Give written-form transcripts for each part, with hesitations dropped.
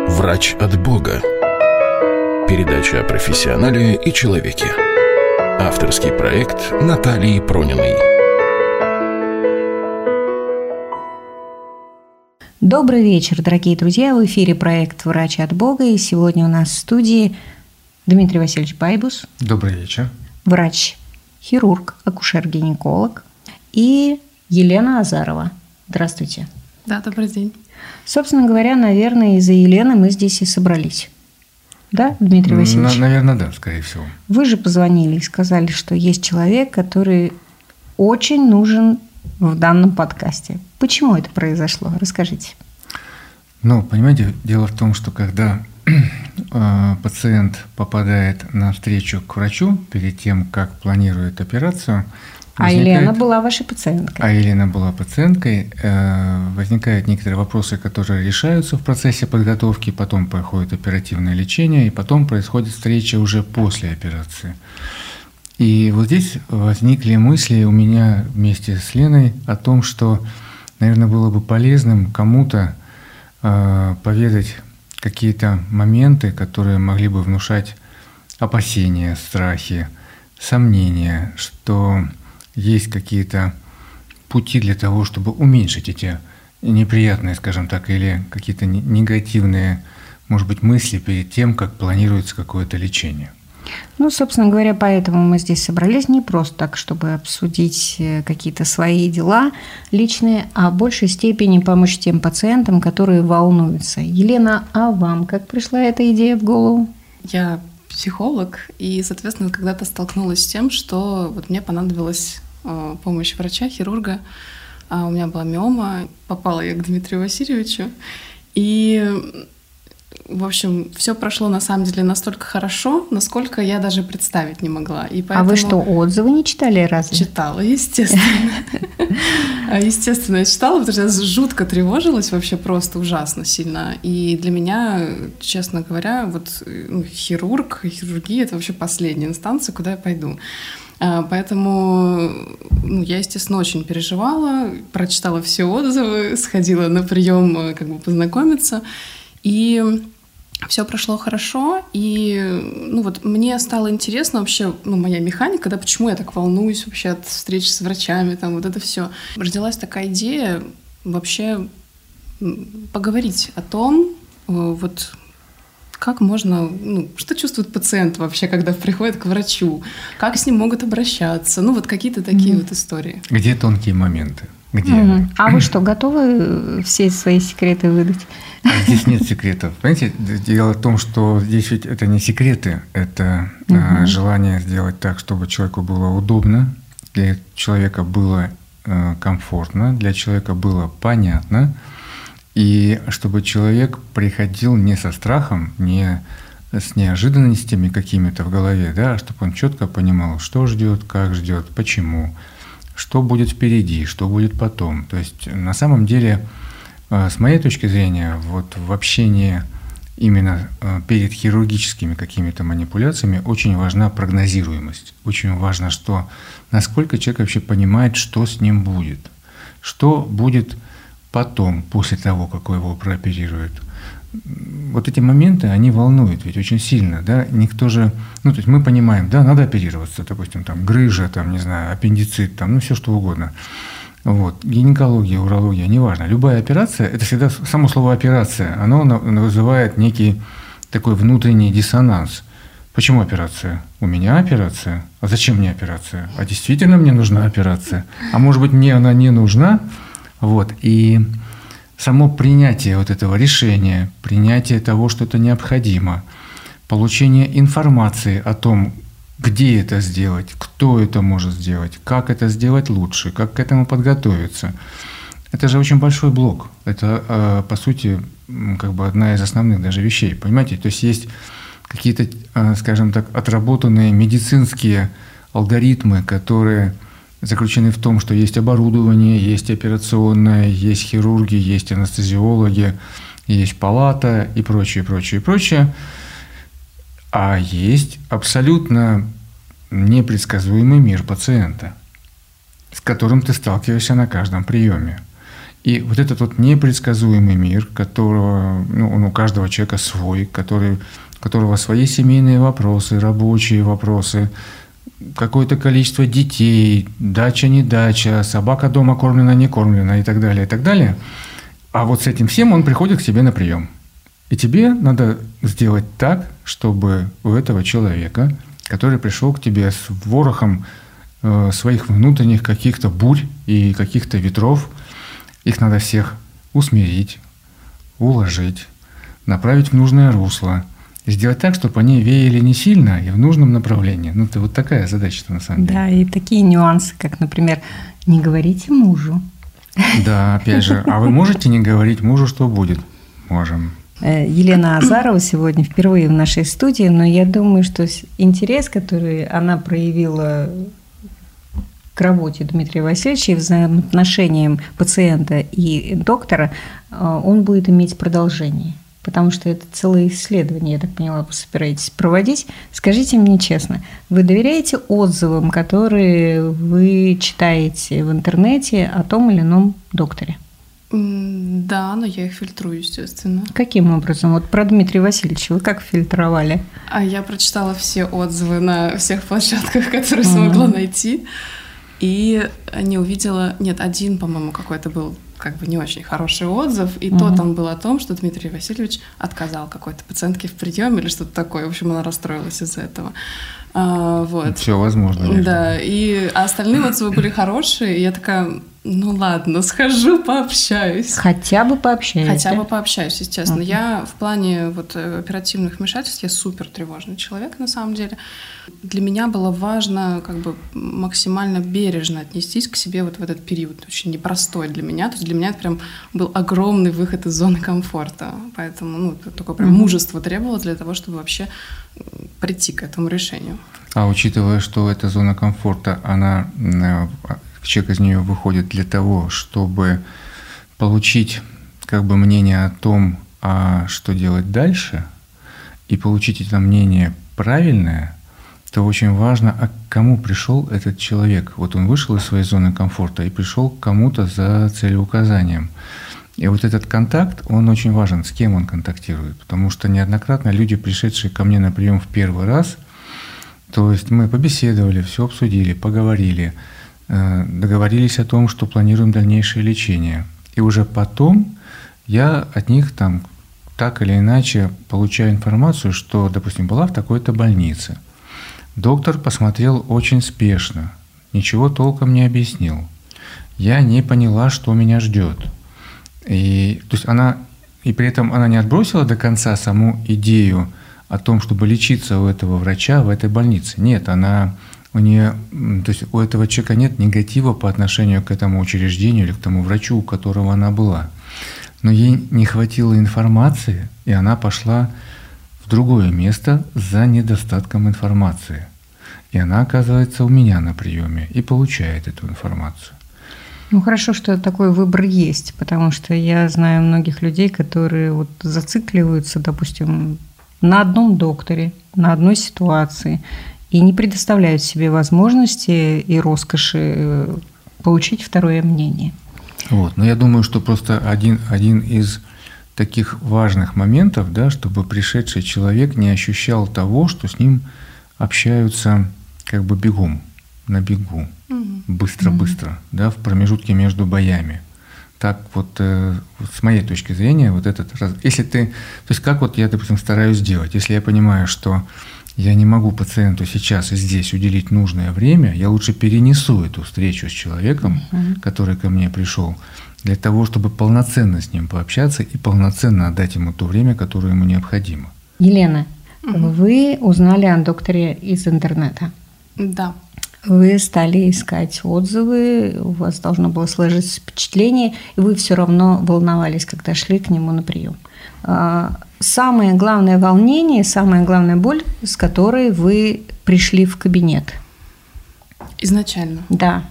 Врач от Бога. Передача о профессионале и человеке. Авторский проект Натальи Прониной. Добрый вечер, дорогие друзья. В эфире проект «Врач от Бога». И сегодня у нас в студии Дмитрий Васильевич Байбус. Добрый вечер. Врач-хирург, акушер-гинеколог. И Елена Азарова. Здравствуйте. Да, добрый день. Собственно говоря, наверное, из-за Елены мы здесь и собрались. Да, Дмитрий Васильевич? Наверное, да, скорее всего. Вы же позвонили и сказали, что есть человек, который очень нужен в данном подкасте. Почему это произошло? Расскажите. Понимаете, дело в том, что когда пациент попадает на встречу к врачу перед тем, как планирует операцию, Елена была вашей пациенткой. Елена была пациенткой. Возникают некоторые вопросы, которые решаются в процессе подготовки, потом проходит оперативное лечение, и потом происходит встреча уже после операции. И вот здесь возникли мысли у меня вместе с Леной о том, что, наверное, было бы полезным кому-то поведать какие-то моменты, которые могли бы внушать опасения, страхи, сомнения, что есть какие-то пути для того, чтобы уменьшить эти неприятные, скажем так, или какие-то негативные, может быть, мысли перед тем, как планируется какое-то лечение. Собственно говоря, поэтому мы здесь собрались не просто так, чтобы обсудить какие-то свои дела личные, а в большей степени помочь тем пациентам, которые волнуются. Елена, а вам как пришла эта идея в голову? Я психолог, и, соответственно, когда-то столкнулась с тем, что мне понадобилась помощь врача, хирурга. У меня была миома, попала я к Дмитрию Васильевичу, и, в общем, все прошло на самом деле настолько хорошо, насколько я даже представить не могла. И поэтому... А вы что, отзывы не читали разве? Читала, естественно. Естественно, я читала, потому что я жутко тревожилась, вообще просто ужасно сильно. И для меня, честно говоря, хирургия — это вообще последняя инстанция, куда я пойду. Поэтому я, естественно, очень переживала, прочитала все отзывы, сходила на прием познакомиться, и все прошло хорошо, и мне стало интересно вообще, моя механика, почему я так волнуюсь вообще от встреч с врачами, это все. Родилась такая идея вообще поговорить о том, как можно, что чувствует пациент вообще, когда приходит к врачу, как с ним могут обращаться, какие-то такие истории. Где тонкие моменты? Где? А вы что, готовы все свои секреты выдать? Здесь нет секретов. Понимаете, дело в том, что здесь ведь это не секреты, это желание сделать так, чтобы человеку было удобно, для человека было комфортно, для человека было понятно, и чтобы человек приходил не со страхом, не с неожиданностями какими-то в голове, а чтобы он четко понимал, что ждет, как ждет, почему, что будет впереди, что будет потом. То есть на самом деле, с моей точки зрения, в общении именно перед хирургическими какими-то манипуляциями очень важна прогнозируемость. Очень важно, насколько человек вообще понимает, что с ним будет, что будет потом, после того, как его прооперируют. Эти моменты, они волнуют ведь очень сильно, никто же, то есть мы понимаем, надо оперироваться, допустим, грыжа, аппендицит, все что угодно. Гинекология, урология, неважно. Любая операция, это всегда само слово операция, оно вызывает некий такой внутренний диссонанс. Почему операция? У меня операция? А зачем мне операция? А действительно мне нужна операция? А может быть, мне она не нужна? И само принятие этого решения, принятие того, что это необходимо, получение информации о том, где это сделать, кто это может сделать, как это сделать лучше, как к этому подготовиться. Это же очень большой блок. Это, по сути, одна из основных даже вещей. Понимаете? То есть какие-то, скажем так, отработанные медицинские алгоритмы, которые заключены в том, что есть оборудование, есть операционное, есть хирурги, есть анестезиологи, есть палата и прочее, прочее, прочее. А есть абсолютно непредсказуемый мир пациента, с которым ты сталкиваешься на каждом приеме. И вот этот вот непредсказуемый мир, которого, он у каждого человека свой, у которого свои семейные вопросы, рабочие вопросы, какое-то количество детей, дача, не дача, собака дома кормлена, не кормлена и так далее, и так далее. А вот с этим всем он приходит к тебе на прием. И тебе надо сделать так, чтобы у этого человека, который пришел к тебе с ворохом своих внутренних каких-то бурь и каких-то ветров, их надо всех усмирить, уложить, направить в нужное русло, и сделать так, чтобы они веяли не сильно и в нужном направлении. Это вот такая задача-то на самом деле. Да, и такие нюансы, как, например, не говорите мужу. Да, опять же, а вы можете не говорить мужу, что будет? Можем. Елена Азарова сегодня впервые в нашей студии, но я думаю, что интерес, который она проявила к работе Дмитрия Васильевича и взаимоотношениям пациента и доктора, он будет иметь продолжение. Потому что это целое исследование, я так поняла, вы собираетесь проводить. Скажите мне честно, вы доверяете отзывам, которые вы читаете в интернете о том или ином докторе? Да, но я их фильтрую, естественно. Каким образом? Вот про Дмитрия Васильевича вы как фильтровали? Я прочитала все отзывы на всех площадках, которые смогла найти. И не увидела... Нет, один, по-моему, какой-то был не очень хороший отзыв, и то там был о том, что Дмитрий Васильевич отказал какой-то пациентке в приеме или что-то такое. В общем, она расстроилась из-за этого. Вот. Все возможно. Да, а остальные отзывы были хорошие, и я такая, ладно, схожу, пообщаюсь. Хотя бы пообщаюсь, естественно. Я в плане оперативных вмешательств, я супер тревожный человек, на самом деле. Для меня было важно максимально бережно отнестись к себе в этот период, очень непростой для меня. То есть для меня это прям был огромный выход из зоны комфорта. Поэтому такое прям мужество требовалось для того, чтобы вообще прийти к этому решению. А учитывая, что эта зона комфорта, человек из нее выходит для того, чтобы получить мнение о том, что делать дальше, и получить это мнение правильное, то очень важно, к кому пришел этот человек. Вот он вышел из своей зоны комфорта и пришел к кому-то за целеуказанием. И вот этот контакт, он очень важен, с кем он контактирует. Потому что неоднократно люди, пришедшие ко мне на прием в первый раз, то есть мы побеседовали, все обсудили, поговорили, договорились о том, что планируем дальнейшее лечение. И уже потом я от них так или иначе получаю информацию, что, допустим, была в такой-то больнице. Доктор посмотрел очень спешно, ничего толком не объяснил. Я не поняла, что меня ждет. И при этом она не отбросила до конца саму идею о том, чтобы лечиться у этого врача в этой больнице. Нет, у этого человека нет негатива по отношению к этому учреждению или к тому врачу, у которого она была. Но ей не хватило информации, и она пошла в другое место за недостатком информации. И она оказывается у меня на приеме и получает эту информацию. Хорошо, что такой выбор есть, потому что я знаю многих людей, которые зацикливаются, допустим, на одном докторе, на одной ситуации, и не предоставляют себе возможности и роскоши получить второе мнение. Но я думаю, что просто один из таких важных моментов, чтобы пришедший человек не ощущал того, что с ним общаются бегом, на бегу, быстро-быстро, в промежутке между боями. Так с моей точки зрения, если ты, то есть как я, допустим, стараюсь делать, если я понимаю, что я не могу пациенту сейчас и здесь уделить нужное время, я лучше перенесу эту встречу с человеком, который ко мне пришел, для того, чтобы полноценно с ним пообщаться и полноценно отдать ему то время, которое ему необходимо. Елена, вы узнали о докторе из интернета. Да. Вы стали искать отзывы, у вас должно было сложиться впечатление, и вы все равно волновались, когда шли к нему на прием. Самое главное волнение, самая главная боль, с которой вы пришли в кабинет. Изначально? Да.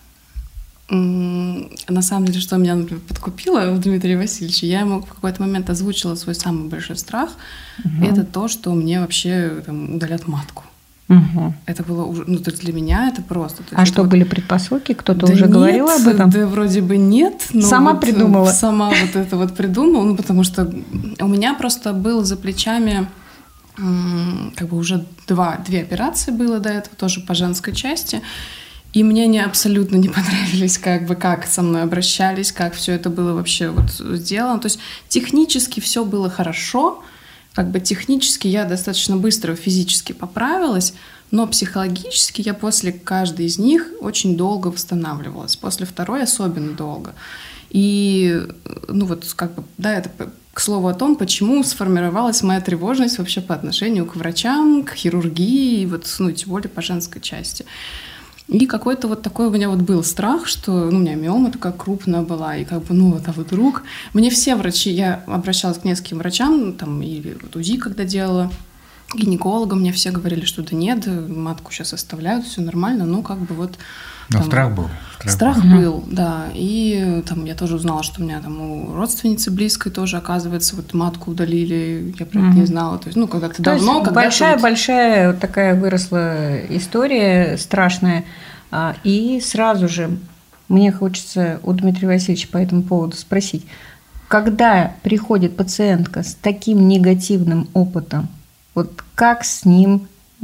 На самом деле, что меня, например, подкупило в Дмитрии Васильевиче, я ему в какой-то момент озвучила свой самый большой страх. Это то, что мне вообще удалят матку. Угу. Это было уже, то есть для меня это просто. А что, были предпосылки? Кто-то уже говорил об этом? Да, вроде бы нет. Но сама придумала? Сама вот это вот придумала, потому что у меня просто было за плечами как бы уже две операции было до этого, тоже по женской части. И мне они абсолютно не понравились, как со мной обращались, как все это было вообще вот сделано. То есть технически все было хорошо, технически я достаточно быстро физически поправилась, но психологически я после каждой из них очень долго восстанавливалась, после второй особенно долго. И, это к слову о том, почему сформировалась моя тревожность вообще по отношению к врачам, к хирургии, тем более по женской части. И какой-то вот такой у меня вот был страх, что у меня миома такая крупная была, и а вдруг... Мне все врачи, я обращалась к нескольким врачам, или УЗИ, когда делала, гинекологам, мне все говорили, что да нет, матку сейчас оставляют, все нормально, но страх был. Страх был, да. И я тоже узнала, что у меня у родственницы близкой тоже, оказывается, матку удалили. Я про это не знала. То есть, когда-то давно. Большая такая выросла история страшная. И сразу же мне хочется у Дмитрия Васильевича по этому поводу спросить. Когда приходит пациентка с таким негативным опытом, как с ним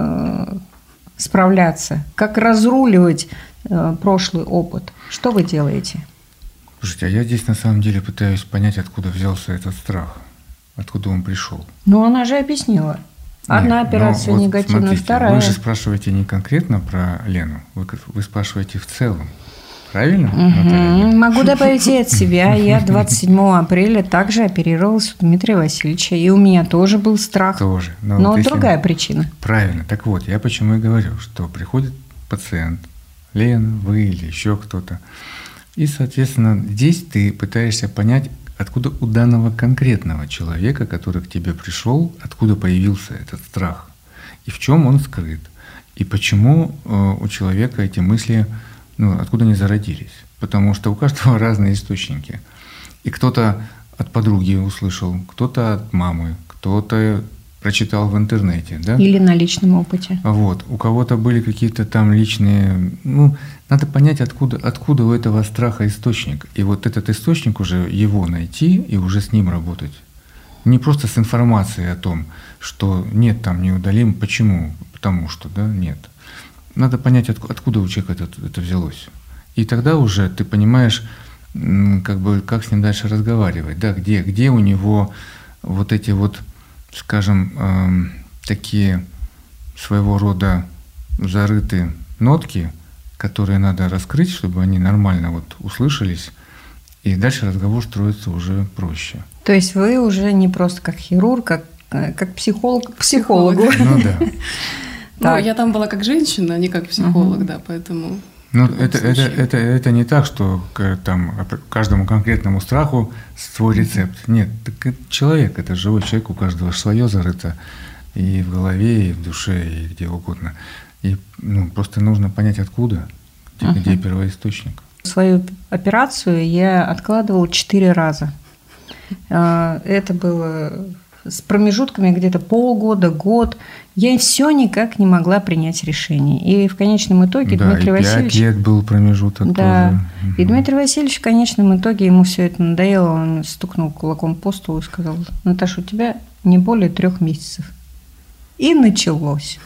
справляться? Как разруливать прошлый опыт? Что вы делаете? Слушайте, а я здесь на самом деле пытаюсь понять, откуда взялся этот страх, откуда он пришел. Она же объяснила. Одна операция негативная, смотрите, вторая. Вы же спрашиваете не конкретно про Лену, вы спрашиваете в целом. Правильно? Могу добавить и от себя. Я 27 апреля также оперировалась у Дмитрия Васильевича. И у меня тоже был страх. Тоже. Но другая причина. Правильно. Так вот, я почему и говорю, что приходит пациент, Лена, вы или еще кто-то, и, соответственно, здесь ты пытаешься понять, откуда у данного конкретного человека, который к тебе пришел, откуда появился этот страх, и в чем он скрыт, и почему у человека эти мысли, откуда они зародились. Потому что у каждого разные источники. И кто-то от подруги услышал, кто-то от мамы, кто-то прочитал в интернете. Да? Или на личном опыте. У кого-то были какие-то там личные... надо понять, откуда у этого страха источник. И этот источник уже его найти и уже с ним работать. Не просто с информацией о том, что нет, не удалим. Почему? Потому что, нет. Надо понять, откуда у человека это взялось. И тогда уже ты понимаешь, как с ним дальше разговаривать. Да? Где у него эти скажем, такие своего рода зарытые нотки, которые надо раскрыть, чтобы они нормально услышались, и дальше разговор строится уже проще. То есть вы уже не просто как хирург, как психолог к психологу. Да. Я там была как женщина, а не как психолог, да, поэтому... Это не так, что каждому конкретному страху свой рецепт. Нет, человек, это живой человек, у каждого свое зарыто и в голове, и в душе, и где угодно. И просто нужно понять, откуда, где первоисточник. Свою операцию я откладывала 4 раза. Это было с промежутками где-то полгода, год. Я все никак не могла принять решение. И в конечном итоге Дмитрий Васильевич... 5 лет был промежуток да. тоже. И Дмитрий Васильевич в конечном итоге, ему все это надоело, он стукнул кулаком по столу и сказал: Наташа, у тебя не более 3 месяцев. И началось.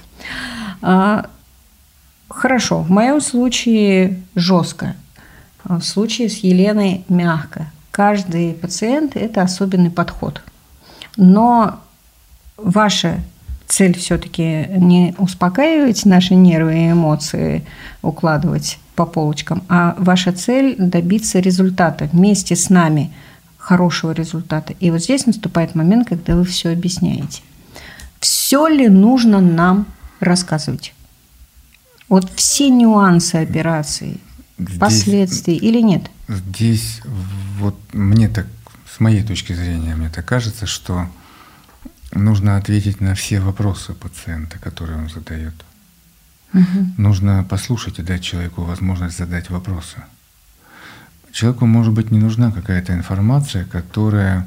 Хорошо, в моем случае жестко. В случае с Еленой мягко. Каждый пациент – это особенный подход. Но ваша цель все-таки не успокаивать наши нервы и эмоции, укладывать по полочкам, а ваша цель – добиться результата вместе с нами, хорошего результата. И вот здесь наступает момент, когда вы все объясняете. Все ли нужно нам рассказывать? Все нюансы операции, последствия или нет? Здесь мне так, с моей точки зрения, мне так кажется, что нужно ответить на все вопросы пациента, которые он задает. Нужно послушать и дать человеку возможность задать вопросы. Человеку, может быть, не нужна какая-то информация, которая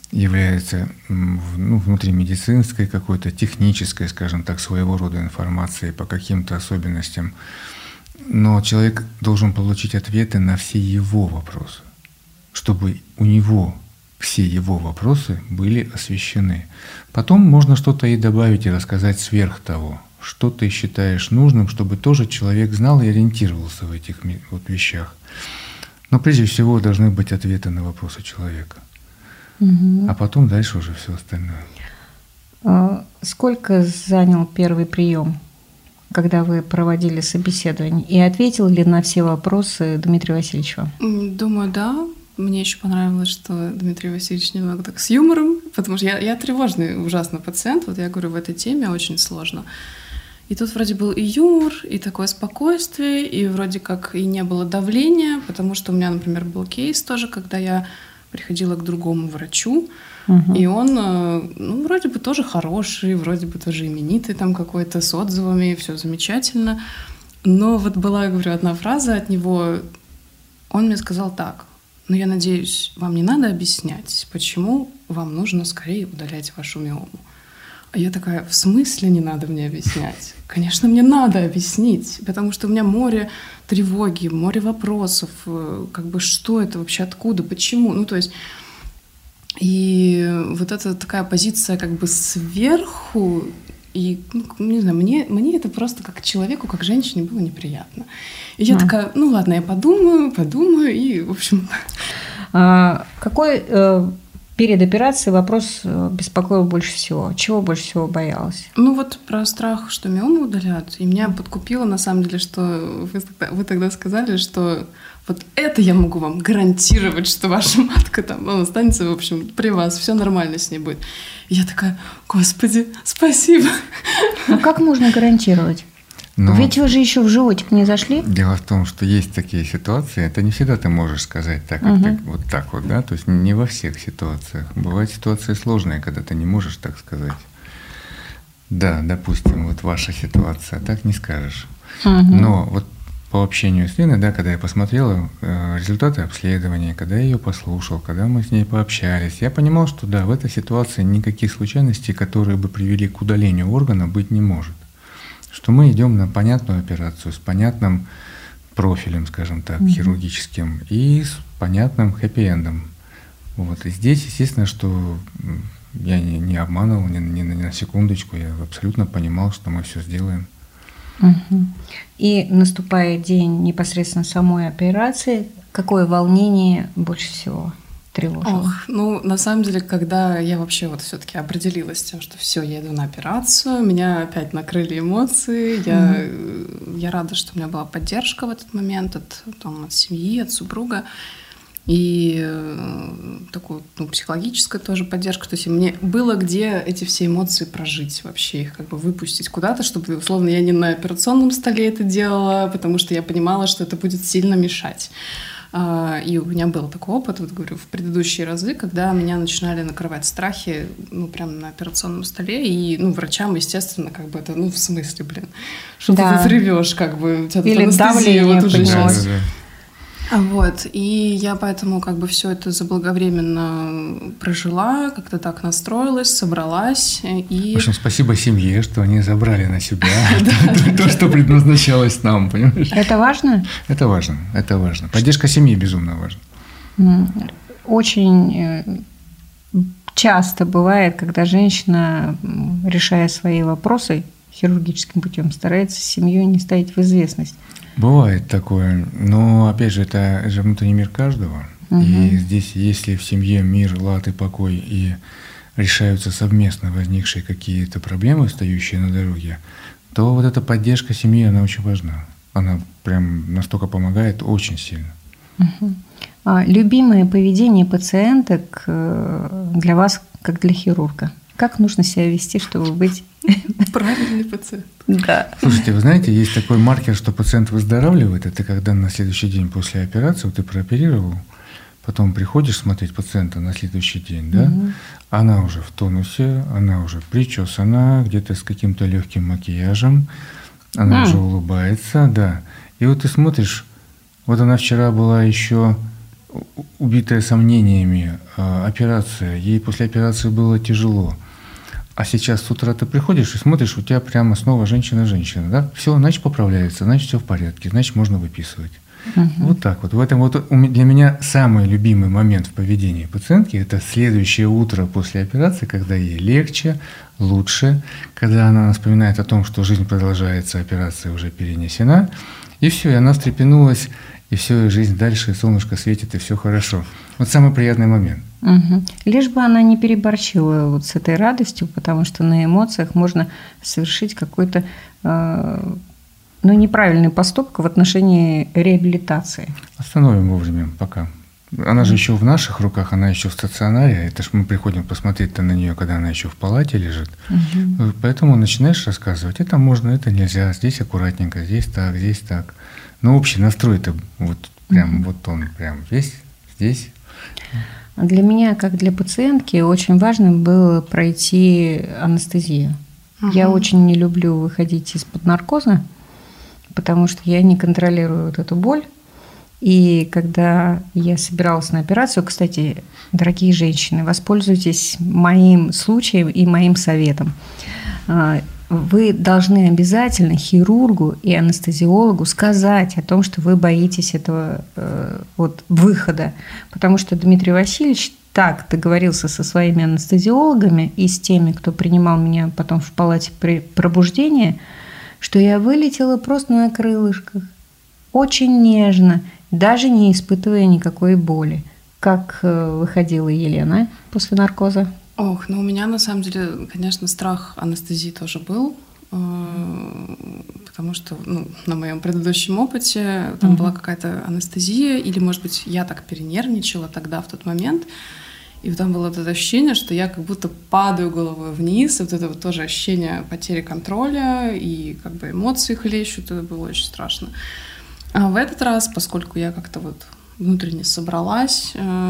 является внутримедицинской какой-то технической, скажем так, своего рода информацией по каким-то особенностям. Но человек должен получить ответы на все его вопросы, чтобы у него все его вопросы были освещены. Потом можно что-то и добавить, и рассказать сверх того, что ты считаешь нужным, чтобы тоже человек знал и ориентировался в этих вещах. Но прежде всего должны быть ответы на вопросы человека. А потом дальше уже все остальное. Сколько занял первый прием, когда вы проводили собеседование? И ответил ли на все вопросы Дмитрий Васильевич вам? Думаю, да. Мне еще понравилось, что Дмитрий Васильевич немного так с юмором, потому что я тревожный ужасно пациент. Вот я говорю, в этой теме очень сложно. И тут вроде был и юмор, и такое спокойствие, и вроде как и не было давления, потому что у меня, например, был кейс тоже, когда я приходила к другому врачу, и он, вроде бы тоже хороший, вроде бы тоже именитый там какой-то, с отзывами, все замечательно. Но вот была, я говорю, одна фраза от него, он мне сказал так: «Ну, я надеюсь, вам не надо объяснять, почему вам нужно скорее удалять вашу миому». А я такая: в смысле не надо мне объяснять? Конечно, мне надо объяснить, потому что у меня море тревоги, море вопросов, как бы что это вообще, откуда, почему, то есть и вот это такая позиция как бы сверху, и, не знаю, мне это просто как человеку, как женщине было неприятно. И я такая, ладно, я подумаю, и, в общем... Какой перед операцией вопрос беспокоил больше всего? Чего больше всего боялась? Вот про страх, что миому удалят. И меня подкупило, на самом деле, что вы тогда сказали, что вот это я могу вам гарантировать, что ваша матка там останется, в общем, при вас, все нормально с ней будет. И я такая: Господи, спасибо. А как можно гарантировать? Ведь вы же еще в животик не зашли. Дело в том, что есть такие ситуации, это не всегда ты можешь сказать так, вот так вот, да, то есть не во всех ситуациях. Бывают ситуации сложные, когда ты не можешь так сказать. Да, допустим, вот ваша ситуация, так не скажешь. Но вот по общению с Леной, да, когда я посмотрела результаты обследования, когда я ее послушал, когда мы с ней пообщались, я понимал, что да, в этой ситуации никаких случайностей, которые бы привели к удалению органа, быть не может. Что мы идем на понятную операцию с понятным профилем, скажем так, хирургическим, и с понятным хэппи-эндом. Вот. И здесь, естественно, что я не обманывал ни на секундочку, я абсолютно понимал, что мы все сделаем. И наступает день непосредственно самой операции, какое волнение больше всего тревожило? На самом деле, когда я вообще вот все-таки определилась с тем, что все, я иду на операцию, меня опять накрыли эмоции. Я рада, что у меня была поддержка в этот момент от семьи, от супруга. И такую психологическую тоже поддержку. То есть мне было где эти все эмоции прожить, вообще их как бы выпустить куда-то, чтобы, условно, я не на операционном столе это делала, потому что я понимала, что это будет сильно мешать. И у меня был такой опыт, вот говорю, в предыдущие разы, когда меня начинали накрывать страхи, прямо на операционном столе, и, врачам, естественно, как бы это, в смысле, что ты взрывешь, как бы, у тебя тут анестезия вот уже началась. Вот, и я поэтому как бы все это заблаговременно прожила, как-то так настроилась, собралась. И... В общем, спасибо семье, что они забрали на себя то, что предназначалось нам, понимаешь? Это важно? Это важно, это важно. Поддержка семьи безумно важна. Очень часто бывает, когда женщина, решая свои вопросы хирургическим путем, старается семью не ставить в известность. Бывает такое, но опять же, это же внутренний мир каждого. И здесь, если в семье мир, лад и покой, и решаются совместно возникшие какие-то проблемы, стоящие на дороге, то вот эта поддержка семьи, она очень важна. Она прям настолько помогает очень сильно. Любимое поведение пациенток для вас, как для хирурга? Как нужно себя вести, чтобы быть... Правильный пациент. Да. Слушайте, вы знаете, есть такой маркер, что пациент выздоравливает. Это когда на следующий день после операции, ты прооперировал, потом приходишь смотреть пациента на следующий день, да? Она уже в тонусе, она уже причесана, где-то с каким-то легким макияжем, она уже улыбается, да. И вот ты смотришь, вот она вчера была еще убитая сомнениями операция, ей после операции было тяжело. А сейчас с утра ты приходишь и смотришь, у тебя прямо снова женщина-женщина, да? Все, значит, поправляется, значит, все в порядке, значит, можно выписывать. Вот так вот. В этом вот для меня самый любимый момент в поведении пациентки – это следующее утро после операции, когда ей легче, лучше, когда она вспоминает о том, что жизнь продолжается, операция уже перенесена, и все, и она встрепенулась, и все, и жизнь дальше, и солнышко светит, и все хорошо. Вот самый приятный момент. Лишь бы она не переборщила вот с этой радостью, потому что на эмоциях можно совершить какой-то неправильный поступок в отношении реабилитации. Остановим вовремя пока. Она же еще в наших руках, она еще в стационаре. Это ж мы приходим посмотреть-то на нее, когда она еще в палате лежит. Поэтому начинаешь рассказывать, это можно, это нельзя, здесь аккуратненько, здесь так. Но общий настрой-то вот прям вот он прям здесь. Для меня, как для пациентки, очень важно было пройти анестезию. Я очень не люблю выходить из-под наркоза, потому что я не контролирую вот эту боль. И когда я собиралась на операцию, кстати, дорогие женщины, воспользуйтесь моим случаем и моим советом. Вы должны обязательно хирургу и анестезиологу сказать о том, что вы боитесь этого выхода. Потому что Дмитрий Васильевич так договорился со своими анестезиологами и с теми, кто принимал меня потом в палате при пробуждении, что я вылетела просто на крылышках, очень нежно, даже не испытывая никакой боли. Как выходила Елена после наркоза? У меня на самом деле, конечно, страх анестезии тоже был, потому что на моем предыдущем опыте там была какая-то анестезия, или, может быть, я так перенервничала тогда, в тот момент, и потом было это ощущение, что я как будто падаю головой вниз, и вот это вот тоже ощущение потери контроля, и как бы эмоции хлещут, это было очень страшно. А в этот раз, поскольку я как-то вот внутренне собралась,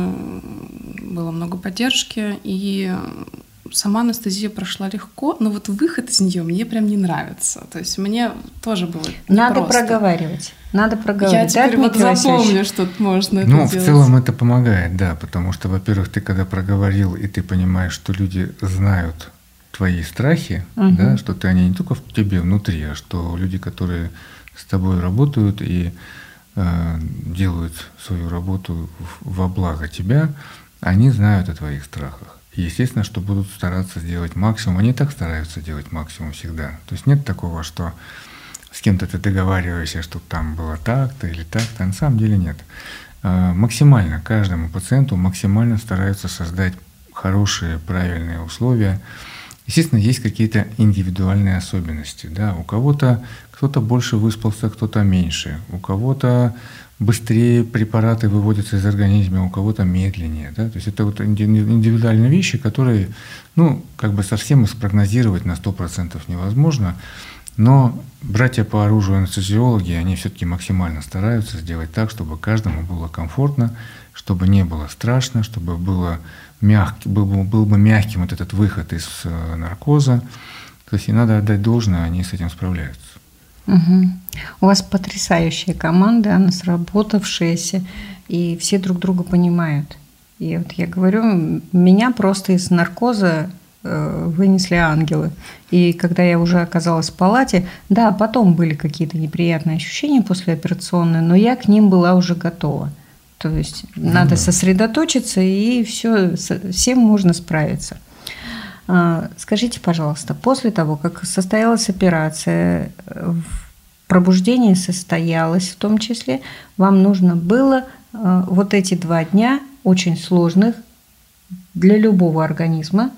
было много поддержки, и сама анестезия прошла легко, но вот выход из нее мне прям не нравится. То есть мне тоже было Надо непросто. проговаривать. Я теперь вот запомню, что можно это делать. В целом это помогает, да, потому что, во-первых, ты когда проговорил, и ты понимаешь, что люди знают твои страхи, да, что они не только в тебе внутри, а что люди, которые с тобой работают и делают свою работу во благо тебя, они знают о твоих страхах. И, естественно, что будут стараться сделать максимум. Они так стараются делать максимум всегда. То есть нет такого, что с кем-то ты договариваешься, что там было так-то или так-то. На самом деле нет. Максимально каждому пациенту максимально стараются создать хорошие, правильные условия. Естественно, есть какие-то индивидуальные особенности. Да? У кого-то кто-то больше выспался, кто-то меньше. У кого-то быстрее препараты выводятся из организма, у кого-то медленнее. Да? То есть это вот индивидуальные вещи, которые совсем их спрогнозировать на 100% невозможно. Но братья по оружию анестезиологи, они все-таки максимально стараются сделать так, чтобы каждому было комфортно, чтобы не было страшно, чтобы был бы мягким вот этот выход из наркоза. То есть и надо отдать должное, они с этим справляются. У вас потрясающая команда, она сработавшаяся, и все друг друга понимают. И вот я говорю, меня просто из наркоза вынесли ангелы. И когда я уже оказалась в палате, да, потом были какие-то неприятные ощущения послеоперационные, но я к ним была уже готова. То есть надо сосредоточиться, и всем можно справиться. Скажите, пожалуйста, после того, как состоялась операция, пробуждение состоялось в том числе, вам нужно было вот эти 2 дня, очень сложных для любого организма,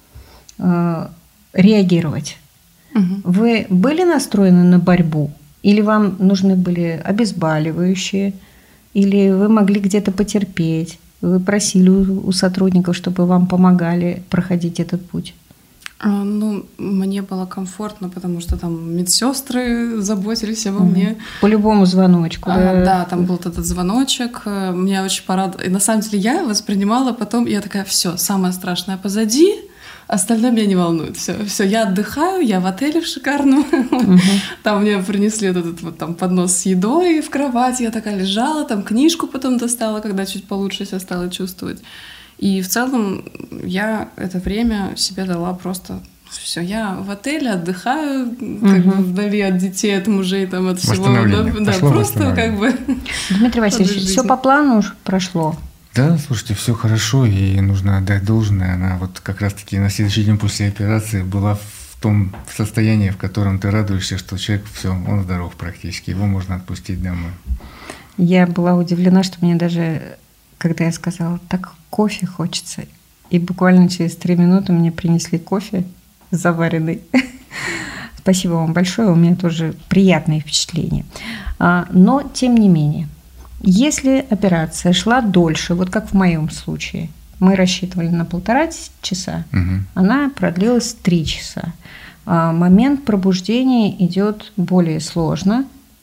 реагировать. Вы были настроены на борьбу? Или вам нужны были обезболивающие? Или вы могли где-то потерпеть? Вы просили у сотрудников, чтобы вам помогали проходить этот путь? Мне было комфортно, потому что там медсестры заботились обо мне. По любому звоночку. Да, там был этот звоночек. Меня очень порадовало. И на самом деле я воспринимала потом, я такая, все, самое страшное позади, Остальное меня не волнует. Все, я отдыхаю, я в отеле в шикарном. Там мне принесли этот вот там поднос с едой в кровать. Я такая лежала, там книжку потом достала, когда чуть получше себя стала чувствовать. И в целом я это время себе дала просто... Все, я в отеле отдыхаю, как бы вдали от детей, от мужей, там, от всего. Да, просто как бы... Дмитрий Васильевич, все по плану уже прошло? Да, слушайте, все хорошо, и нужно отдать должное. Она вот как раз-таки на следующий день после операции была в том состоянии, в котором ты радуешься, что человек, все, он здоров практически, его можно отпустить домой. Я была удивлена, что мне даже, когда я сказала, так кофе хочется, и буквально через 3 минуты мне принесли кофе заваренный. Спасибо вам большое, у меня тоже приятные впечатления. Но, тем не менее, если операция шла дольше, вот как в моем случае, мы рассчитывали на 1,5 часа, она продлилась 3 часа. Момент пробуждения идет более сложно,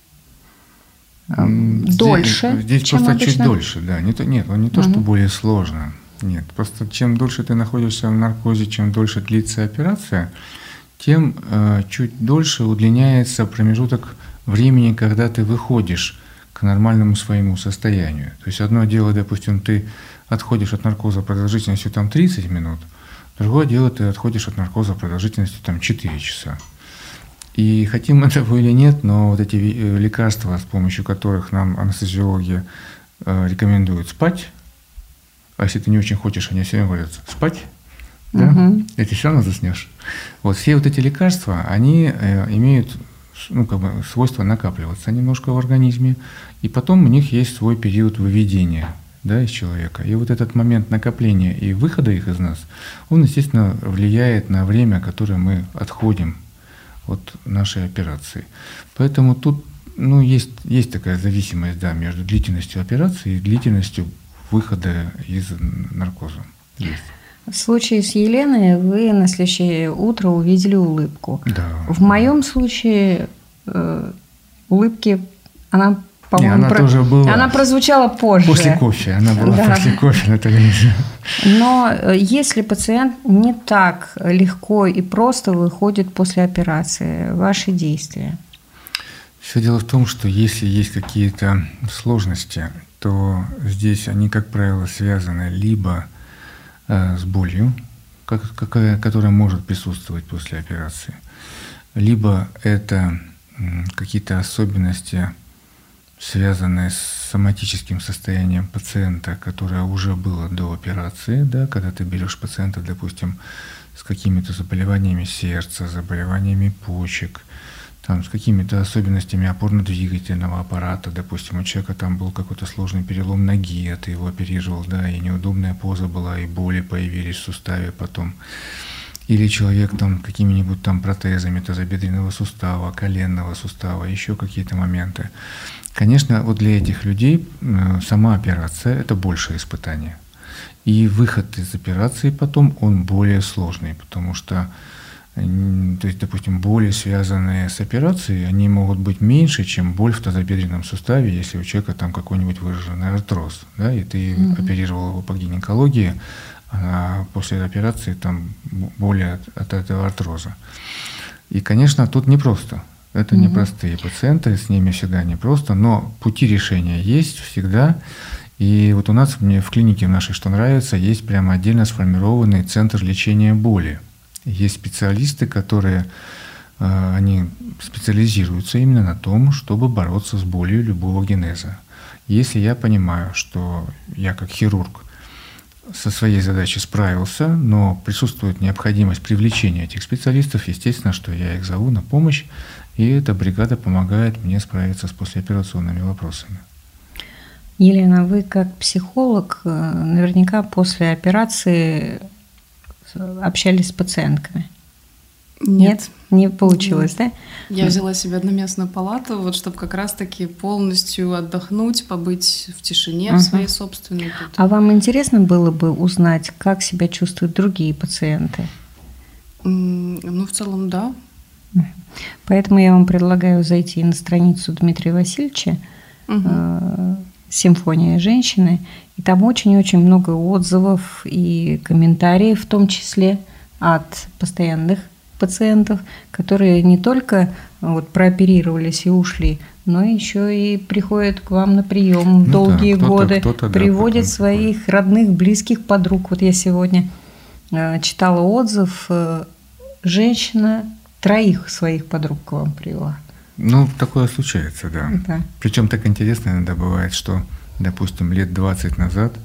дольше, здесь чем просто обычно. Чуть дольше, да. Нет, он не то, что более сложно. Нет, просто чем дольше ты находишься в наркозе, чем дольше длится операция, тем чуть дольше удлиняется промежуток времени, когда ты выходишь к нормальному своему состоянию. То есть одно дело, допустим, ты отходишь от наркоза продолжительностью там 30 минут, другое дело, ты отходишь от наркоза продолжительностью там 4 часа. И хотим мы этого или нет, но вот эти лекарства, с помощью которых нам анестезиологи рекомендуют спать, а если ты не очень хочешь, они все время говорят спать, да? И ты все равно заснешь. Вот все вот эти лекарства, они имеют свойство накапливаться немножко в организме, и потом у них есть свой период выведения, да, из человека. И вот этот момент накопления и выхода их из нас, он, естественно, влияет на время, которое мы отходим от нашей операции. Поэтому тут есть такая зависимость, да, между длительностью операции и длительностью выхода из наркоза. Есть. В случае с Еленой вы на следующее утро увидели улыбку. Да. В моем случае улыбки, она, по-моему, тоже была. Она прозвучала позже. После кофе. Она была после кофе, Наталья. Но если пациент не так легко и просто выходит после операции, ваши действия? Все дело в том, что если есть какие-то сложности, то здесь они, как правило, связаны либо с болью, которая может присутствовать после операции, либо это какие-то особенности, связанные с соматическим состоянием пациента, которое уже было до операции, да, когда ты берешь пациента, допустим, с какими-то заболеваниями сердца, заболеваниями почек, там, с какими-то особенностями опорно-двигательного аппарата, допустим, у человека там был какой-то сложный перелом ноги, а ты его оперировал, да, и неудобная поза была, и боли появились в суставе потом. Или человек там какими-нибудь там протезами тазобедренного сустава, коленного сустава, еще какие-то моменты. Конечно, вот для этих людей сама операция – это большее испытание. И выход из операции потом, он более сложный, потому что, то есть, допустим, боли, связанные с операцией, они могут быть меньше, чем боль в тазобедренном суставе, если у человека там какой-нибудь выраженный артроз, да, и ты оперировал его по гинекологии, а после операции там боли от этого артроза. И, конечно, тут непросто. Это непростые пациенты, с ними всегда непросто, но пути решения есть всегда. И вот у нас в клинике в нашей, что нравится, есть прямо отдельно сформированный центр лечения боли. Есть специалисты, которые они специализируются именно на том, чтобы бороться с болью любого генеза. Если я понимаю, что я как хирург со своей задачей справился, но присутствует необходимость привлечения этих специалистов, естественно, что я их зову на помощь, и эта бригада помогает мне справиться с послеоперационными вопросами. Елена, вы как психолог наверняка после операции общались с пациентками? Нет, не получилось, да? Я взяла себе одноместную палату, вот чтобы как раз-таки полностью отдохнуть, побыть в тишине в своей собственной. А вам интересно было бы узнать, как себя чувствуют другие пациенты? Ну, в целом, да. Поэтому я вам предлагаю зайти на страницу Дмитрия Васильевича «Симфония женщины», и там очень-очень много отзывов и комментариев в том числе от постоянных пациентов, которые не только вот прооперировались и ушли, но еще и приходят к вам на прием долгие годы, приводят своих родных, близких подруг. Вот я сегодня читала отзыв, женщина 3 своих подруг к вам привела. Ну, такое случается, да. Причем так интересно иногда бывает, что, допустим, лет 20 назад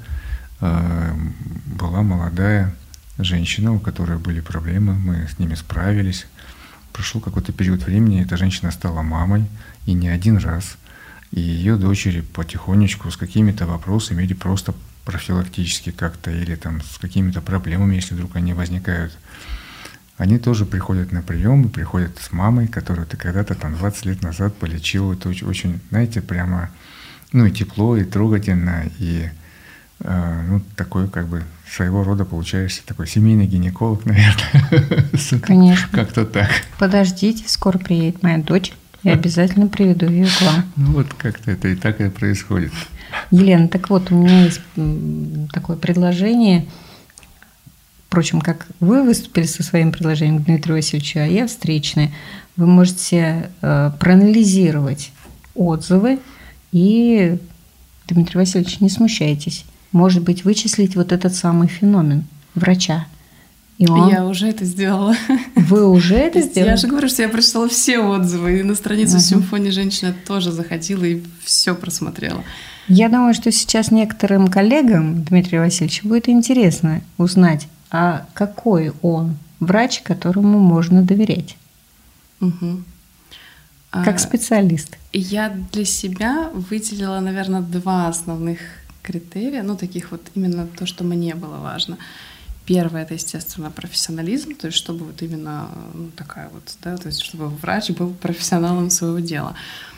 была молодая женщина, у которой были проблемы, мы с ними справились. Прошел какой-то период времени, эта женщина стала мамой, и не один раз. И ее дочери потихонечку с какими-то вопросами или просто профилактически как-то, или там с какими-то проблемами, если вдруг они возникают, они тоже приходят на прием и приходят с мамой, которую ты когда-то там 20 лет назад полечил. Это очень, знаете, прямо, ну и тепло, и трогательно, и ну, такой как бы своего рода получаешься такой семейный гинеколог, наверное. Конечно. Как-то так. Подождите, скоро приедет моя дочь, я обязательно приведу ее к вам. Ну вот как-то это и так и происходит. Елена, так вот, у меня есть такое предложение. Впрочем, как вы выступили со своим предложением к Дмитрию Васильевичу, а я встречная. Вы можете проанализировать отзывы и, Дмитрий Васильевич, не смущайтесь. Может быть, вычислить вот этот самый феномен врача. И он... Я уже это сделала. Вы уже это сделали? Я же говорю, что я прочитала все отзывы. И на страницу «Симфонии женщины» тоже заходила и все просмотрела. Я думаю, что сейчас некоторым коллегам Дмитрия Васильевича будет интересно узнать, а какой он врач, которому можно доверять. Угу. Как специалист. Я для себя выделила, наверное, 2 основных критерия, ну, таких вот именно то, что мне было важно. Первое — это, естественно, профессионализм, то есть чтобы вот именно такая вот, да, то есть чтобы врач был профессионалом своего дела.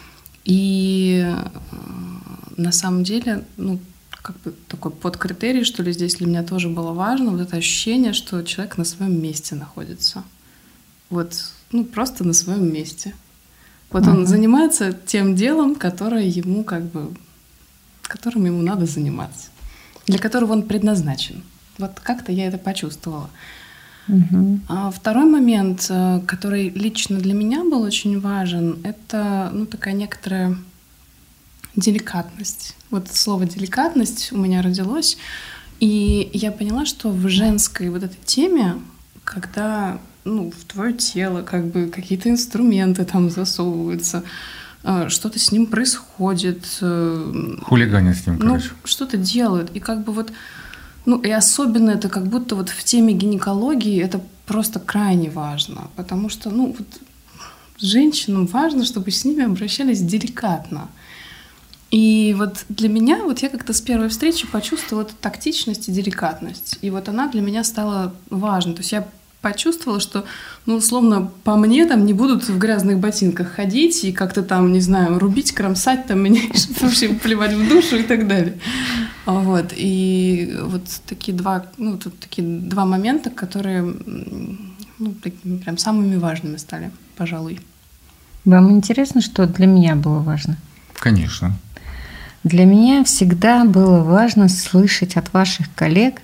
И на самом деле, ну, как бы такой подкритерий, что ли, здесь для меня тоже было важно, вот это ощущение, что человек на своем месте находится. Вот, ну, просто на своем месте. Вот он занимается тем делом, которое ему как бы, которым ему надо заниматься, для которого он предназначен. Вот как-то я это почувствовала. А второй момент, который лично для меня был очень важен, это, ну, такая некоторая деликатность. Вот слово «деликатность» у меня родилось, и я поняла, что в женской вот этой теме, когда, ну, в твое тело как бы какие-то инструменты там засовываются, что-то с ним происходит. Хулиганят с ним, короче. Ну, что-то делают. И как бы вот, ну, и особенно это как будто вот в теме гинекологии это просто крайне важно. Потому что, ну, вот женщинам важно, чтобы с ними обращались деликатно. И вот для меня, вот я как-то с первой встречи почувствовала эту тактичность и деликатность. И вот она для меня стала важной. То есть я почувствовала, что, ну, условно, по мне там не будут в грязных ботинках ходить и как-то там, не знаю, рубить, кромсать там меня, вообще плевать в душу и так далее. Вот. И вот такие 2, ну, тут такие 2 момента, которые, ну, такими прям самыми важными стали, пожалуй. Вам интересно, что для меня было важно? Конечно. Для меня всегда было важно слышать от ваших коллег.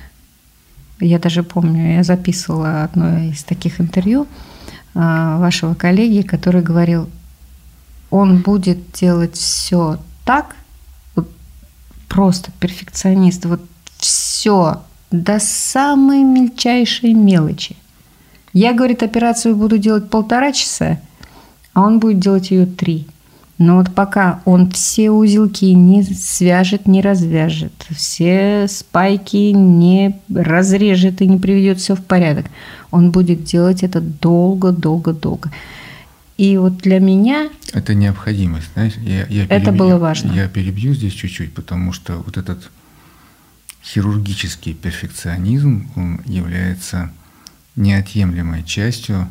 Я даже помню, я записывала одно из таких интервью вашего коллеги, который говорил, он будет делать все так, вот просто перфекционист, вот все до самой мельчайшей мелочи. Я, говорит, операцию буду делать 1,5 часа, а он будет делать ее 3. Но вот пока он все узелки не свяжет, не развяжет, все спайки не разрежет и не приведет все в порядок, он будет делать это долго. И вот для меня... Это необходимость, знаешь? Это было важно. Я перебью здесь чуть-чуть, потому что вот этот хирургический перфекционизм, он является неотъемлемой частью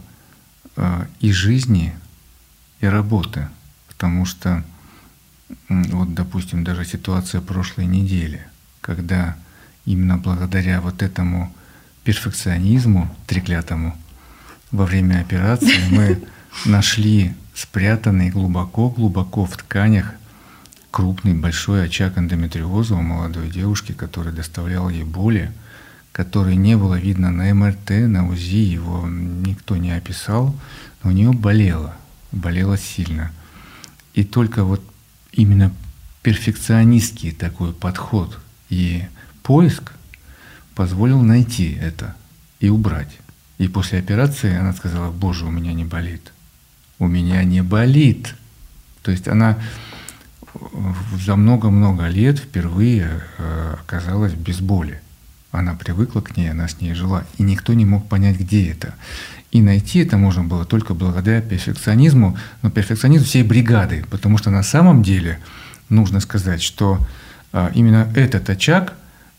и жизни, и работы. Потому что, вот, допустим, даже ситуация прошлой недели, когда именно благодаря вот этому перфекционизму треклятому во время операции мы нашли спрятанный глубоко в тканях крупный большой очаг эндометриоза у молодой девушки, который доставлял ей боли, который не было видно на МРТ, на УЗИ, его никто не описал, но у нее болело сильно. И только вот именно перфекционистский такой подход и поиск позволил найти это и убрать. И после операции она сказала: «Боже, у меня не болит». У меня не болит. То есть она за много-много лет впервые оказалась без боли. Она привыкла к ней, она с ней жила. И никто не мог понять, где это. И найти это можно было только благодаря перфекционизму, но перфекционизму всей бригады. Потому что на самом деле нужно сказать, что именно этот очаг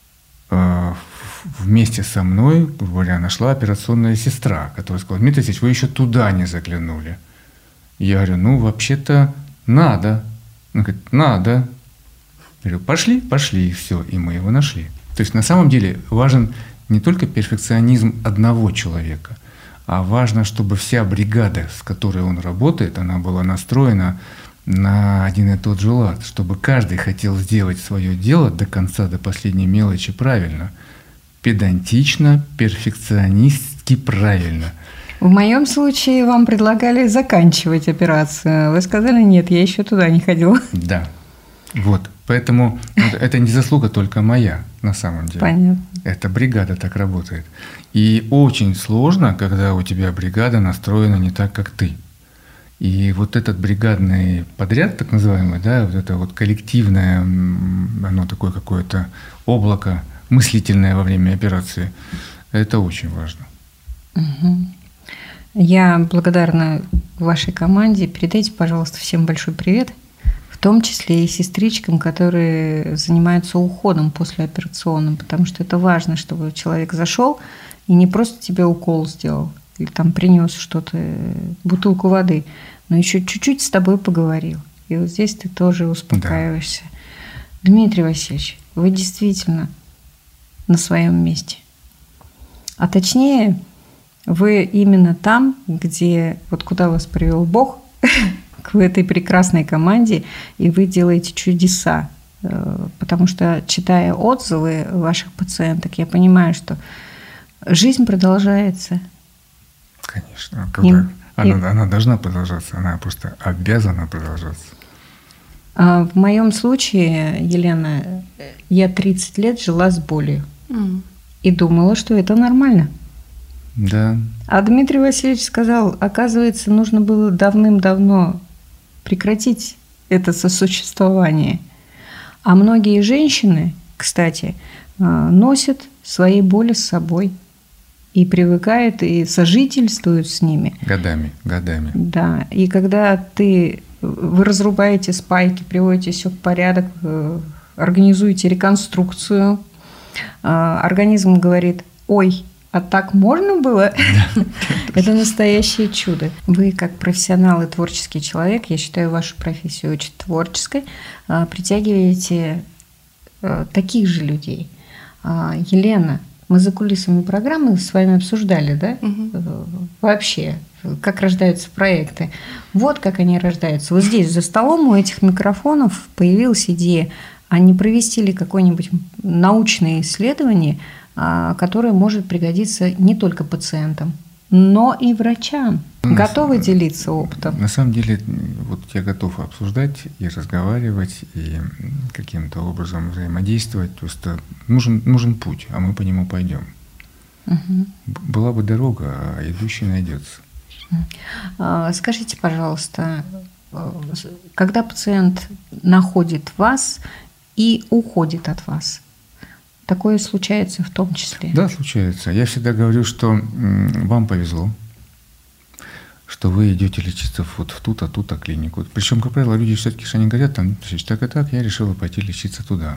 вместе со мной, грубо говоря, нашла операционная сестра, которая сказала: «Дмитрий Алексеевич, вы еще туда не заглянули». Я говорю: «Ну, вообще-то надо». Она говорит: «Надо». Я говорю: «Пошли», и все, и мы его нашли. То есть на самом деле важен не только перфекционизм одного человека, а важно, чтобы вся бригада, с которой он работает, она была настроена на один и тот же лад, чтобы каждый хотел сделать свое дело до конца, до последней мелочи правильно, педантично, перфекционистски правильно. В моем случае вам предлагали заканчивать операцию. Вы сказали: «Нет, я еще туда не ходила». Да. Вот. Поэтому это не заслуга только моя, на самом деле. Понятно. Эта бригада так работает. И очень сложно, когда у тебя бригада настроена не так, как ты. И вот этот бригадный подряд, так называемый, да, вот это вот коллективное, оно такое какое-то облако мыслительное во время операции, это очень важно. Угу. Я благодарна вашей команде. Передайте, пожалуйста, всем большой привет, в том числе и сестричкам, которые занимаются уходом послеоперационным, потому что это важно, чтобы человек зашел и не просто тебе укол сделал или там принес что-то, бутылку воды, но еще чуть-чуть с тобой поговорил. И вот здесь ты тоже успокаиваешься. Да. Дмитрий Васильевич, вы действительно на своем месте. А точнее, вы именно там, где, вот куда вас привел Бог, к этой прекрасной команде, и вы делаете чудеса. Потому что, читая отзывы ваших пациенток, я понимаю, что жизнь продолжается. Конечно. Она должна продолжаться, она просто обязана продолжаться. В моем случае, Елена, я 30 лет жила с болью. И думала, что это нормально. Да. А Дмитрий Васильевич сказал: оказывается, нужно было давным-давно прекратить это сосуществование. А многие женщины, кстати, носят свои боли с собой и привыкают, и сожительствуют с ними. Годами. Да. И когда вы разрубаете спайки, приводите все в порядок, организуете реконструкцию, организм говорит: «Ой, а так можно было?» Это настоящее чудо. Вы, как профессионал и творческий человек, я считаю вашу профессию очень творческой, притягиваете таких же людей. Елена, мы за кулисами программы с вами обсуждали, да? Вообще, как рождаются проекты. Вот как они рождаются. Вот здесь, за столом у этих микрофонов появилась идея, а не провести ли какое-нибудь научное исследование, которое может пригодиться не только пациентам, но и врачам. Готовы делиться опытом? На самом деле, вот я готов обсуждать и разговаривать, и каким-то образом взаимодействовать. Просто нужен путь, а мы по нему пойдем. Угу. Была бы дорога, а идущий найдется. Скажите, пожалуйста, когда пациент находит вас и уходит от вас, такое случается в том числе? Да, случается. Я всегда говорю, что вам повезло, что вы идете лечиться вот в ту-то клинику. Причем, как правило, люди все-таки они говорят, так и так, я решила пойти лечиться туда.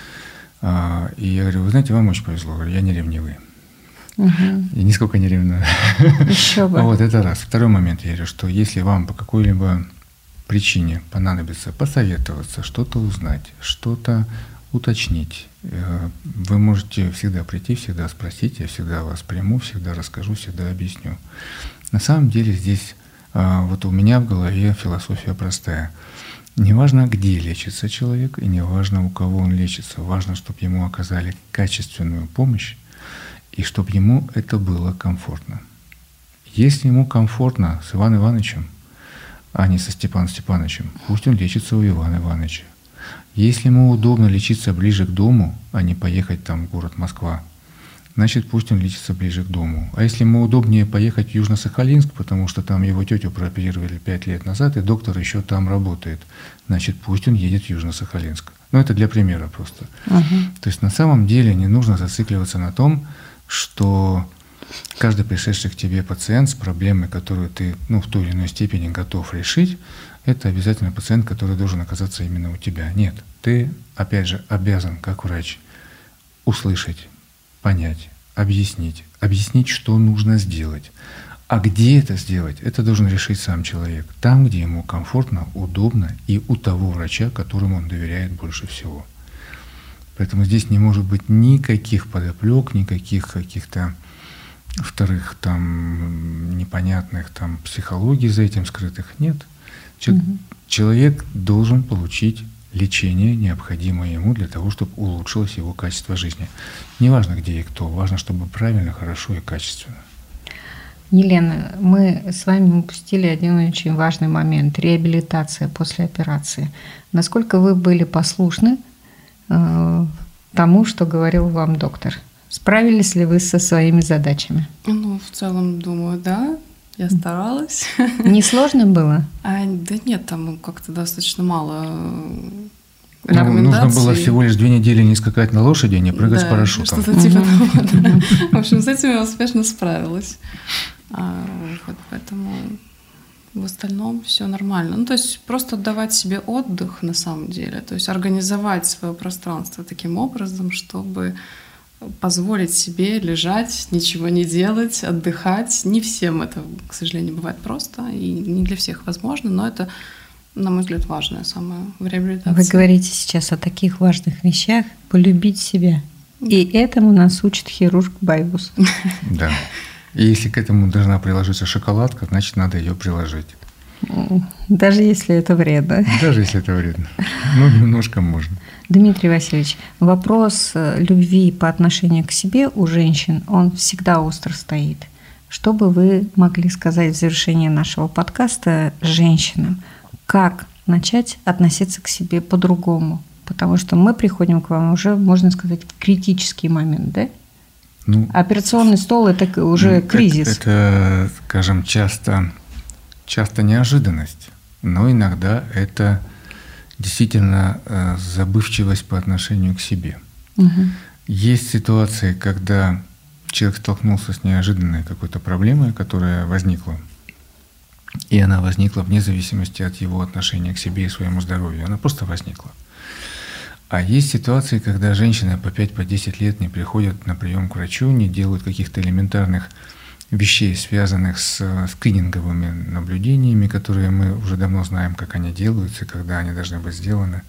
И я говорю: вы знаете, вам очень повезло. Говорю: я не ревнивый. Угу. И нисколько не ревную. Еще бы. Вот это раз. Второй момент, я говорю, что если вам по какой-либо причине понадобится посоветоваться, что-то узнать, что-то уточнить, вы можете всегда прийти, всегда спросить, я всегда вас приму, всегда расскажу, всегда объясню. На самом деле здесь вот у меня в голове философия простая. Не важно, где лечится человек, и не важно, у кого он лечится. Важно, чтобы ему оказали качественную помощь, и чтобы ему это было комфортно. Если ему комфортно с Иваном Ивановичем, а не со Степаном Степановичем, пусть он лечится у Ивана Ивановича. Если ему удобно лечиться ближе к дому, а не поехать там в город Москва, значит, пусть он лечится ближе к дому. А если ему удобнее поехать в Южно-Сахалинск, потому что там его тетю прооперировали 5 лет назад, и доктор еще там работает, значит, пусть он едет в Южно-Сахалинск. Ну, это для примера просто. То есть на самом деле не нужно зацикливаться на том, что каждый пришедший к тебе пациент с проблемой, которую ты в той или иной степени готов решить, это обязательно пациент, который должен оказаться именно у тебя. Нет, ты, опять же, обязан, как врач, услышать, понять, объяснить, что нужно сделать. А где это сделать, это должен решить сам человек. Там, где ему комфортно, удобно и у того врача, которому он доверяет больше всего. Поэтому здесь не может быть никаких подоплек, никаких каких-то вторых там непонятных там психологий за этим скрытых. Нет. Человек должен получить лечение, необходимое ему для того, чтобы улучшилось его качество жизни. Неважно, где и кто, важно, чтобы правильно, хорошо и качественно. Елена, мы с вами упустили один очень важный момент – реабилитация после операции. Насколько вы были послушны тому, что говорил вам доктор? Справились ли вы со своими задачами? В целом, думаю, да. Я старалась. Несложно было? Да нет, там как-то достаточно мало рекомендаций. Нужно было всего лишь 2 недели не скакать на лошади, не прыгать с парашютом. Что-то типа того, да. В общем, с этим я успешно справилась. Поэтому в остальном все нормально. То есть просто давать себе отдых на самом деле. То есть организовать свое пространство таким образом, чтобы позволить себе лежать, ничего не делать, отдыхать. Не всем это, к сожалению, бывает просто, и не для всех возможно, но это, на мой взгляд, важное самое в реабилитации. Вы говорите сейчас о таких важных вещах – полюбить себя. И этому нас учит хирург Байбус. Да. И если к этому должна приложиться шоколадка, значит, надо ее приложить. Даже если это вредно. Даже если это вредно. Немножко можно. Дмитрий Васильевич, вопрос любви по отношению к себе у женщин, он всегда остро стоит. Что бы вы могли сказать в завершении нашего подкаста женщинам? Как начать относиться к себе по-другому? Потому что мы приходим к вам уже, можно сказать, в критический момент, да? Операционный стол – это уже кризис. Это, скажем, часто неожиданность, но иногда это действительно забывчивость по отношению к себе. Есть ситуации, когда человек столкнулся с неожиданной какой-то проблемой, которая возникла, и она возникла вне зависимости от его отношения к себе и своему здоровью. Она просто возникла. А есть ситуации, когда женщины по 5-10 лет не приходят на прием к врачу, не делают каких-то элементарных вещей, связанных с скрининговыми наблюдениями, которые мы уже давно знаем, как они делаются, когда они должны быть сделаны.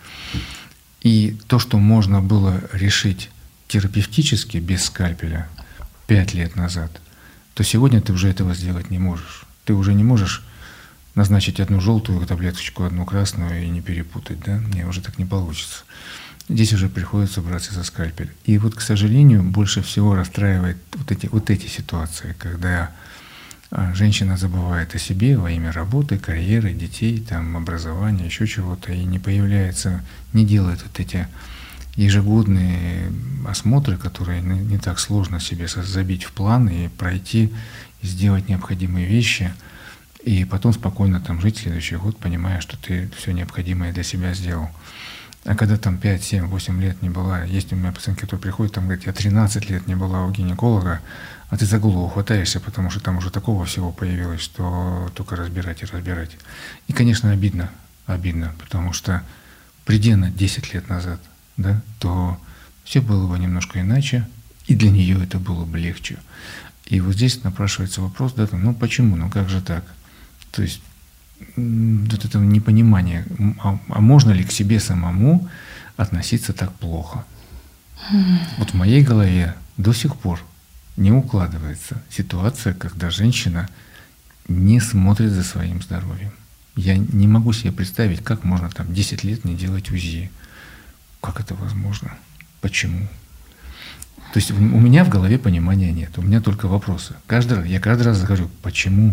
И то, что можно было решить терапевтически, без скальпеля, 5 лет назад, то сегодня ты уже этого сделать не можешь. Ты уже не можешь назначить одну желтую таблеточку, одну красную и не перепутать, да? Мне уже так не получится. Здесь уже приходится браться за скальпель. И вот, к сожалению, больше всего расстраивает вот эти ситуации, когда женщина забывает о себе во имя работы, карьеры, детей, там, образования, еще чего-то, и не появляется, не делает вот эти ежегодные осмотры, которые не так сложно себе забить в план и пройти, и сделать необходимые вещи, и потом спокойно там жить следующий год, понимая, что ты все необходимое для себя сделал. А когда там 5, 7, 8 лет не была, есть у меня пациентки, которые приходят, там говорят, я 13 лет не была у гинеколога, а ты за голову хватаешься, потому что там уже такого всего появилось, что только разбирать и разбирать. И, конечно, обидно, потому что приди она 10 лет назад, да, то все было бы немножко иначе, и для нее это было бы легче. И вот здесь напрашивается вопрос, да, там, почему, как же так? То есть вот это непонимание, а можно ли к себе самому относиться так плохо? Вот в моей голове до сих пор не укладывается ситуация, когда женщина не смотрит за своим здоровьем. Я не могу себе представить, как можно там 10 лет не делать УЗИ. Как это возможно? Почему? То есть у меня в голове понимания нет, у меня только вопросы. Я каждый раз говорю, почему?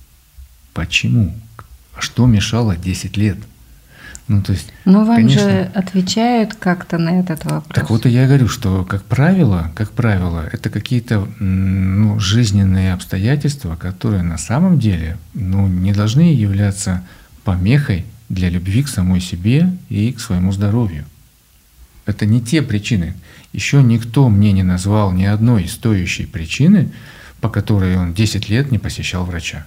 Почему? Что мешало 10 лет? Ну, то есть, но вам конечно, же отвечают как-то на этот вопрос. Так вот и я говорю, что, как правило, это какие-то жизненные обстоятельства, которые на самом деле не должны являться помехой для любви к самой себе и к своему здоровью. Это не те причины. Еще никто мне не назвал ни одной стоящей причины, по которой он 10 лет не посещал врача.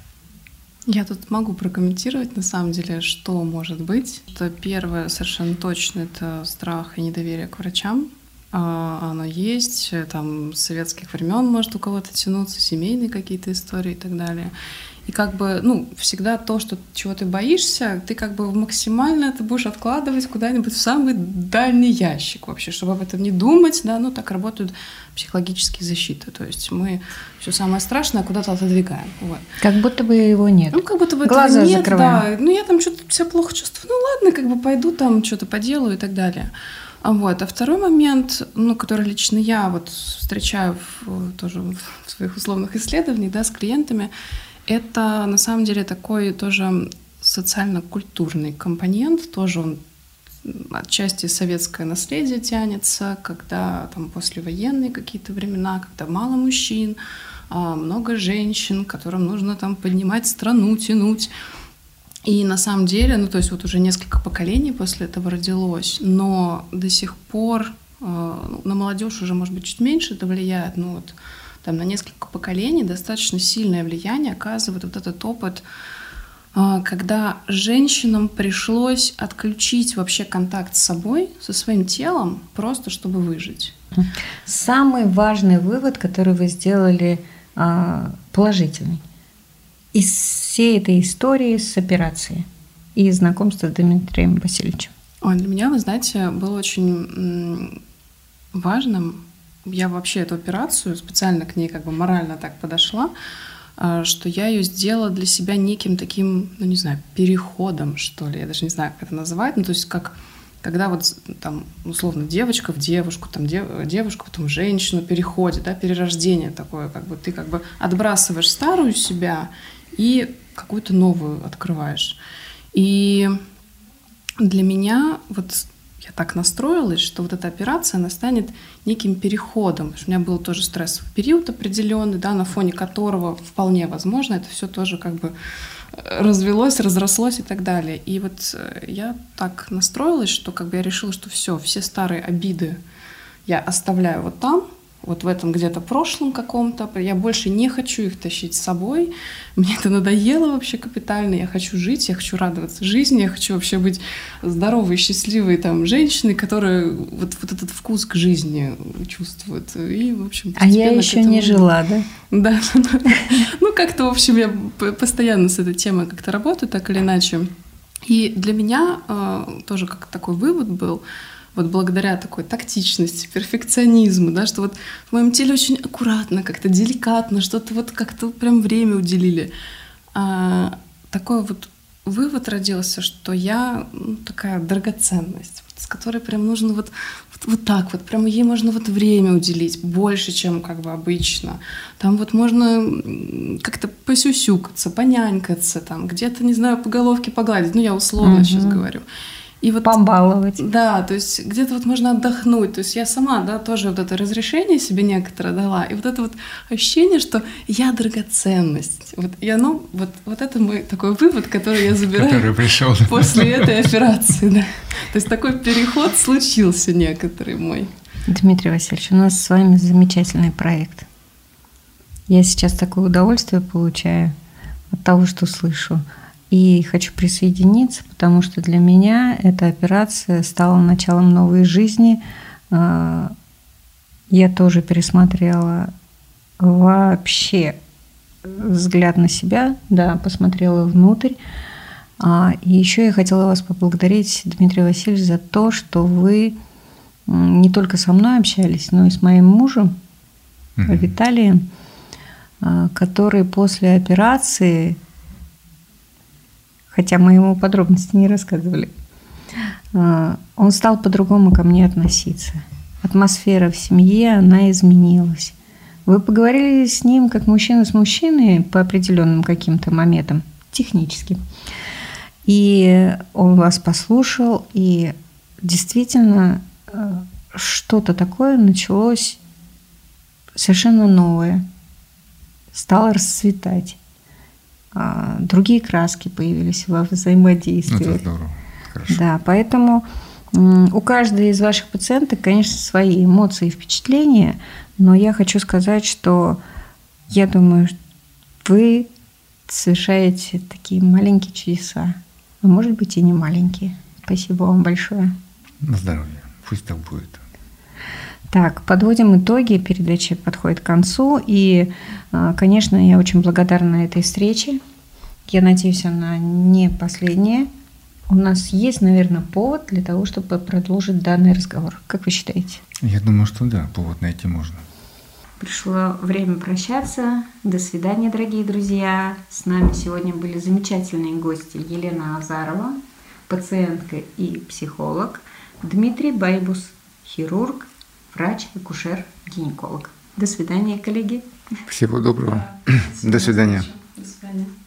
Я тут могу прокомментировать, на самом деле, что может быть. Это первое, совершенно точно, это страх и недоверие к врачам. Оно есть, там, с советских времен может у кого-то тянуться, семейные какие-то истории и так далее. И всегда то, чего ты боишься, ты максимально это будешь откладывать куда-нибудь в самый дальний ящик вообще, чтобы об этом не думать, да, так работают психологические защиты. То есть мы все самое страшное куда-то отодвигаем. Вот. Как будто бы его нет. Как будто бы глаза этого нет, закрываем. Да. Я там что-то себя плохо чувствую. Ладно, пойду там что-то поделаю и так далее. А второй момент, который лично я встречаю тоже в своих условных исследованиях, да, с клиентами, это на самом деле такой тоже социально-культурный компонент, тоже он отчасти советское наследие тянется, когда там послевоенные какие-то времена, когда мало мужчин, много женщин, которым нужно там поднимать страну, тянуть. И на самом деле, уже несколько поколений после этого родилось, но до сих пор на молодежь уже, может быть, чуть меньше это влияет, там на несколько поколений достаточно сильное влияние оказывает этот опыт, когда женщинам пришлось отключить вообще контакт с собой, со своим телом, просто чтобы выжить. Самый важный вывод, который вы сделали, положительный из всей этой истории с операцией и знакомства с Дмитрием Васильевичем. Для меня, вы знаете, было очень важным. Я вообще эту операцию специально к ней морально так подошла, что я ее сделала для себя неким таким, переходом, что ли. Я даже не знаю, как это называть. То есть когда там, условно, девочка в девушку, там девушка потом в женщину, переходит, да, перерождение такое, ты отбрасываешь старую себя и какую-то новую открываешь. И для меня я так настроилась, что эта операция, она станет неким переходом. Потому что у меня был тоже стрессовый период определенный, да, на фоне которого вполне возможно это все тоже развелось, разрослось и так далее. И я так настроилась, что я решила, что все старые обиды я оставляю там, в этом где-то прошлом каком-то. Я больше не хочу их тащить с собой. Мне это надоело вообще капитально. Я хочу жить, я хочу радоваться жизни, я хочу вообще быть здоровой, счастливой женщиной, которая этот вкус к жизни чувствует. И, в общем, я еще не жила, да? Да. Как-то, в общем, я постоянно с этой темой как-то работаю, так или иначе. И для меня тоже такой вывод был, благодаря такой тактичности, перфекционизму, да, что в моем теле очень аккуратно, как-то деликатно, что-то как-то прям время уделили. Такой вывод родился, что я такая драгоценность, с которой прям нужно так, прям ей можно время уделить больше, чем обычно. Там можно как-то посюсюкаться, понянькаться, там где-то, не знаю, по головке погладить. Я условно сейчас говорю. И побаловать. Да, то есть где-то можно отдохнуть. То есть я сама, да, тоже это разрешение себе некоторое дала. И это ощущение, что я драгоценность. Это мой такой вывод, который я забираю после этой операции. Да. То есть такой переход случился некоторый мой. Дмитрий Васильевич, у нас с вами замечательный проект. Я сейчас такое удовольствие получаю от того, что слышу. И хочу присоединиться, потому что для меня эта операция стала началом новой жизни. Я тоже пересмотрела вообще взгляд на себя, да, посмотрела внутрь. И еще я хотела вас поблагодарить, Дмитрий Васильевич, за то, что вы не только со мной общались, но и с моим мужем, Виталием, который после операции, хотя мы ему подробности не рассказывали, он стал по-другому ко мне относиться. атмосфера в семье, она изменилась. Вы поговорили с ним как мужчина с мужчиной по определенным каким-то моментам, техническим. И он вас послушал, и действительно что-то такое началось совершенно новое. Стало расцветать. Другие краски появились во взаимодействии. Это здорово. Хорошо. Да, поэтому у каждой из ваших пациенток, конечно, свои эмоции и впечатления, но я хочу сказать, что я думаю, вы совершаете такие маленькие чудеса, а может быть и не маленькие. Спасибо вам большое. На здоровье. Пусть так будет. Так, подводим итоги. Передача подходит к концу. И, конечно, я очень благодарна этой встрече. Я надеюсь, она не последняя. У нас есть, наверное, повод для того, чтобы продолжить данный разговор. Как вы считаете? Я думаю, что да, повод найти можно. Пришло время прощаться. До свидания, дорогие друзья. С нами сегодня были замечательные гости Елена Азарова, пациентка и психолог, Дмитрий Байбус, хирург, врач, акушер, гинеколог. До свидания, коллеги. Всего доброго. До свидания. До свидания.